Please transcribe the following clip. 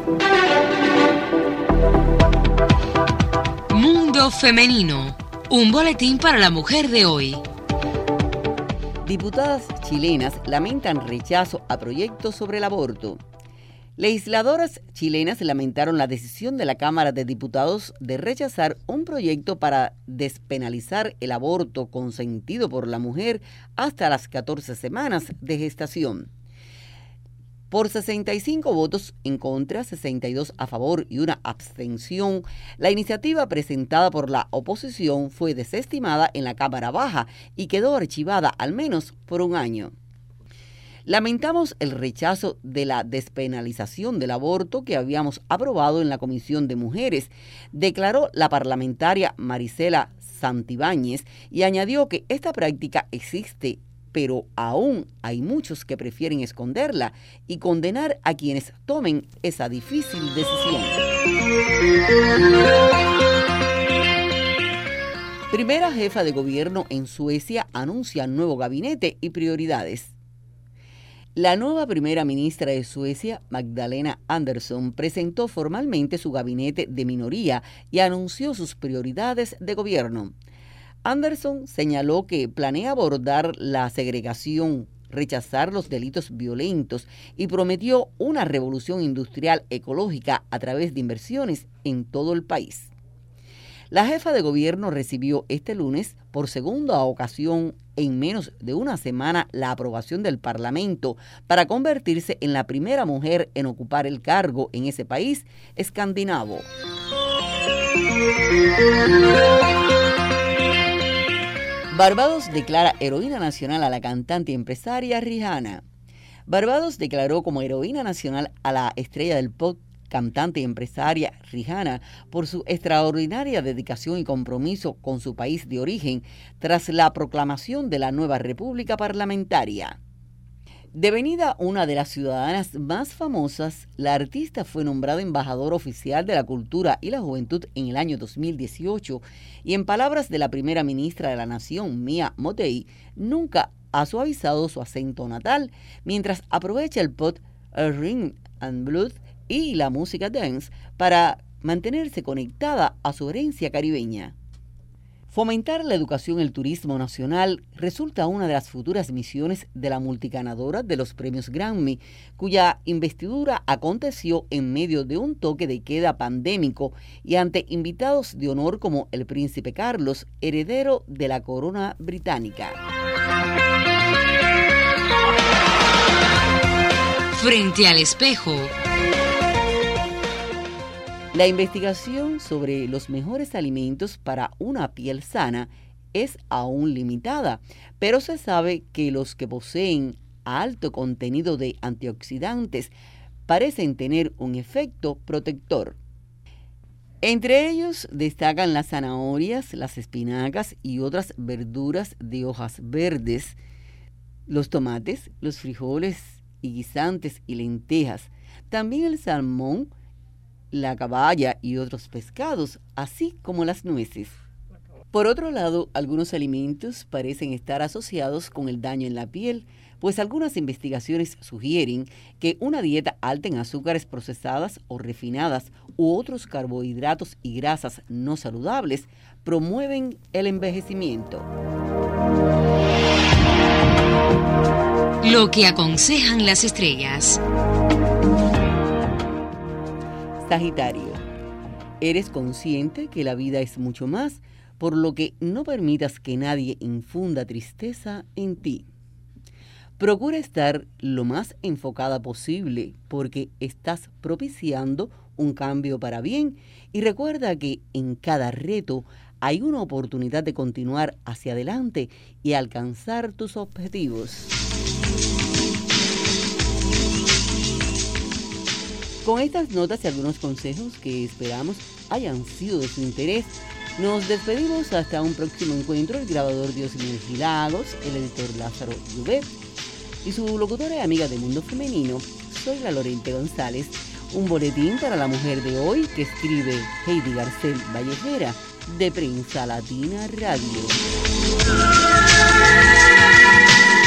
Mundo Femenino, un boletín para la mujer de hoy. Diputadas chilenas lamentan rechazo a proyectos sobre el aborto. Legisladoras chilenas lamentaron la decisión de la Cámara de Diputados de rechazar un proyecto para despenalizar el aborto consentido por la mujer hasta las 14 semanas de gestación. Por 65 votos en contra, 62 a favor y una abstención, la iniciativa presentada por la oposición fue desestimada en la Cámara Baja y quedó archivada al menos por un año. Lamentamos el rechazo de la despenalización del aborto que habíamos aprobado en la Comisión de Mujeres, declaró la parlamentaria Marisela Santibáñez y añadió que esta práctica existe, pero aún hay muchos que prefieren esconderla y condenar a quienes tomen esa difícil decisión. Primera jefa de gobierno en Suecia anuncia nuevo gabinete y prioridades. La nueva primera ministra de Suecia, Magdalena Andersson, presentó formalmente su gabinete de minoría y anunció sus prioridades de gobierno. Andersson señaló que planea abordar la segregación, rechazar los delitos violentos y prometió una revolución industrial ecológica a través de inversiones en todo el país. La jefa de gobierno recibió este lunes, por segunda ocasión en menos de una semana, la aprobación del Parlamento para convertirse en la primera mujer en ocupar el cargo en ese país escandinavo. Barbados declara heroína nacional a la cantante y empresaria Rihanna. Barbados declaró como heroína nacional a la estrella del pop, cantante y empresaria Rihanna por su extraordinaria dedicación y compromiso con su país de origen tras la proclamación de la nueva república parlamentaria. Devenida una de las ciudadanas más famosas, la artista fue nombrada embajadora oficial de la cultura y la juventud en el año 2018 y, en palabras de la primera ministra de la nación, Mia Mottley, nunca ha suavizado su acento natal mientras aprovecha el pop, el rhythm and blues y la música dance para mantenerse conectada a su herencia caribeña. Fomentar la educación y el turismo nacional resulta una de las futuras misiones de la multiganadora de los premios Grammy, cuya investidura aconteció en medio de un toque de queda pandémico y ante invitados de honor como el príncipe Carlos, heredero de la corona británica. Frente al espejo. La investigación sobre los mejores alimentos para una piel sana es aún limitada, pero se sabe que los que poseen alto contenido de antioxidantes parecen tener un efecto protector. Entre ellos destacan las zanahorias, las espinacas y otras verduras de hojas verdes, los tomates, los frijoles y guisantes y lentejas, también el salmón, la caballa y otros pescados, así como las nueces. Por otro lado, algunos alimentos parecen estar asociados con el daño en la piel, pues algunas investigaciones sugieren que una dieta alta en azúcares procesadas o refinadas u otros carbohidratos y grasas no saludables promueven el envejecimiento. Lo que aconsejan las estrellas. Sagitario, eres consciente que la vida es mucho más, por lo que no permitas que nadie infunda tristeza en ti. Procura estar lo más enfocada posible porque estás propiciando un cambio para bien y recuerda que en cada reto hay una oportunidad de continuar hacia adelante y alcanzar tus objetivos. Con estas notas y algunos consejos que esperamos hayan sido de su interés, nos despedimos hasta un próximo encuentro. El grabador Diosmedes Lagos, el editor Lázaro Llubet y su locutora y amiga de Mundo Femenino, soy la Lorente González. Un boletín para la mujer de hoy que escribe Heidi Garcel Vallejera de Prensa Latina Radio.